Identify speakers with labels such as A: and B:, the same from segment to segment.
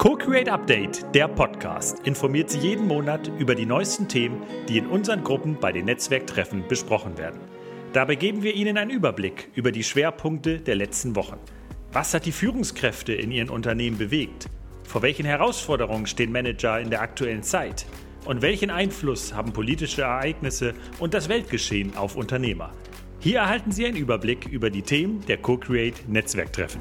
A: Co-Create Update, der Podcast, informiert Sie jeden Monat über die neuesten Themen, die in unseren Gruppen bei den Netzwerktreffen besprochen werden. Dabei geben wir Ihnen einen Überblick über die Schwerpunkte der letzten Wochen. Was hat die Führungskräfte in Ihren Unternehmen bewegt? Vor welchen Herausforderungen stehen Manager in der aktuellen Zeit? Und welchen Einfluss haben politische Ereignisse und das Weltgeschehen auf Unternehmer? Hier erhalten Sie einen Überblick über die Themen der Co-Create Netzwerktreffen.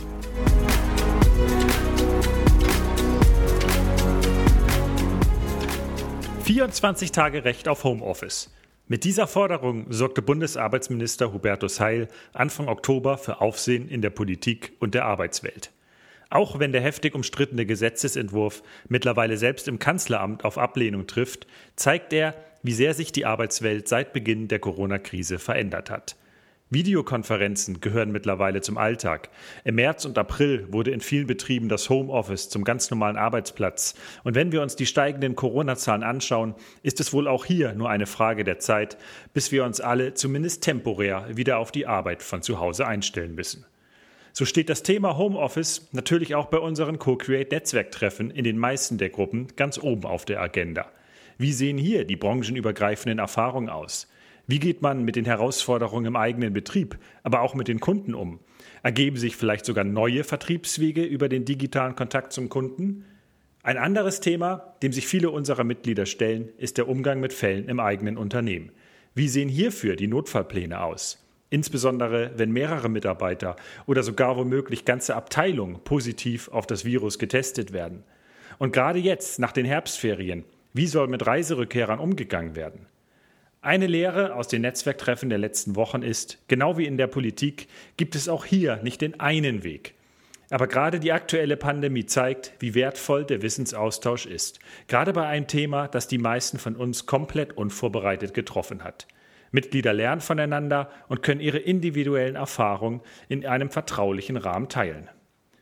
A: "24 Tage Recht auf Homeoffice". Mit dieser Forderung sorgte Bundesarbeitsminister Hubertus Heil Anfang Oktober für Aufsehen in der Politik und der Arbeitswelt. Auch wenn der heftig umstrittene Gesetzesentwurf mittlerweile selbst im Kanzleramt auf Ablehnung trifft, zeigt er, wie sehr sich die Arbeitswelt seit Beginn der Corona-Krise verändert hat. Videokonferenzen gehören mittlerweile zum Alltag. Im März und April wurde in vielen Betrieben das Homeoffice zum ganz normalen Arbeitsplatz. Und wenn wir uns die steigenden Corona-Zahlen anschauen, ist es wohl auch hier nur eine Frage der Zeit, bis wir uns alle zumindest temporär wieder auf die Arbeit von zu Hause einstellen müssen. So steht das Thema Homeoffice natürlich auch bei unseren Co-Create-Netzwerktreffen in den meisten der Gruppen ganz oben auf der Agenda. Wie sehen hier die branchenübergreifenden Erfahrungen aus? Wie geht man mit den Herausforderungen im eigenen Betrieb, aber auch mit den Kunden um? Ergeben sich vielleicht sogar neue Vertriebswege über den digitalen Kontakt zum Kunden? Ein anderes Thema, dem sich viele unserer Mitglieder stellen, ist der Umgang mit Fällen im eigenen Unternehmen. Wie sehen hierfür die Notfallpläne aus? Insbesondere, wenn mehrere Mitarbeiter oder sogar womöglich ganze Abteilungen positiv auf das Virus getestet werden. Und gerade jetzt, nach den Herbstferien, wie soll mit Reiserückkehrern umgegangen werden? Eine Lehre aus den Netzwerktreffen der letzten Wochen ist, genau wie in der Politik, gibt es auch hier nicht den einen Weg. Aber gerade die aktuelle Pandemie zeigt, wie wertvoll der Wissensaustausch ist. Gerade bei einem Thema, das die meisten von uns komplett unvorbereitet getroffen hat. Mitglieder lernen voneinander und können ihre individuellen Erfahrungen in einem vertraulichen Rahmen teilen.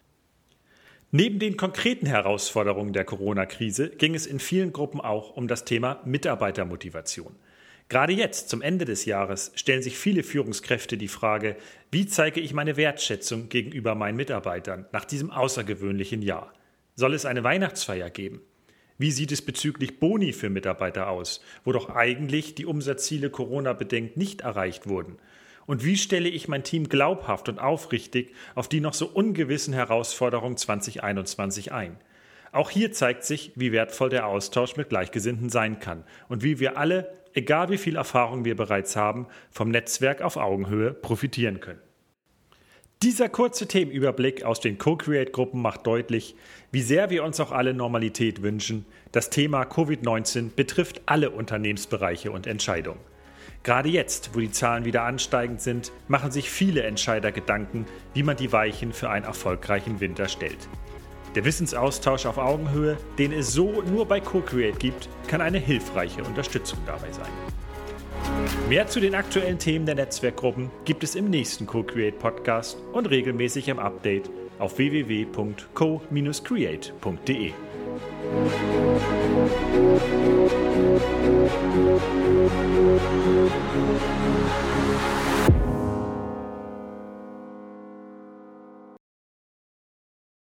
A: Neben den konkreten Herausforderungen der Corona-Krise ging es in vielen Gruppen auch um das Thema Mitarbeitermotivation. Gerade jetzt, zum Ende des Jahres, stellen sich viele Führungskräfte die Frage, wie zeige ich meine Wertschätzung gegenüber meinen Mitarbeitern nach diesem außergewöhnlichen Jahr? Soll es eine Weihnachtsfeier geben? Wie sieht es bezüglich Boni für Mitarbeiter aus, wo doch eigentlich die Umsatzziele Corona-bedingt nicht erreicht wurden? Und wie stelle ich mein Team glaubhaft und aufrichtig auf die noch so ungewissen Herausforderungen 2021 ein? Auch hier zeigt sich, wie wertvoll der Austausch mit Gleichgesinnten sein kann und wie wir alle, egal wie viel Erfahrung wir bereits haben, vom Netzwerk auf Augenhöhe profitieren können. Dieser kurze Themenüberblick aus den Co-Create-Gruppen macht deutlich, wie sehr wir uns auch alle Normalität wünschen. Das Thema Covid-19 betrifft alle Unternehmensbereiche und Entscheidungen. Gerade jetzt, wo die Zahlen wieder ansteigend sind, machen sich viele Entscheider Gedanken, wie man die Weichen für einen erfolgreichen Winter stellt. Der Wissensaustausch auf Augenhöhe, den es so nur bei Co-Create gibt, kann eine hilfreiche Unterstützung dabei sein. Mehr zu den aktuellen Themen der Netzwerkgruppen gibt es im nächsten Co-Create-Podcast und regelmäßig im Update auf www.co-create.de.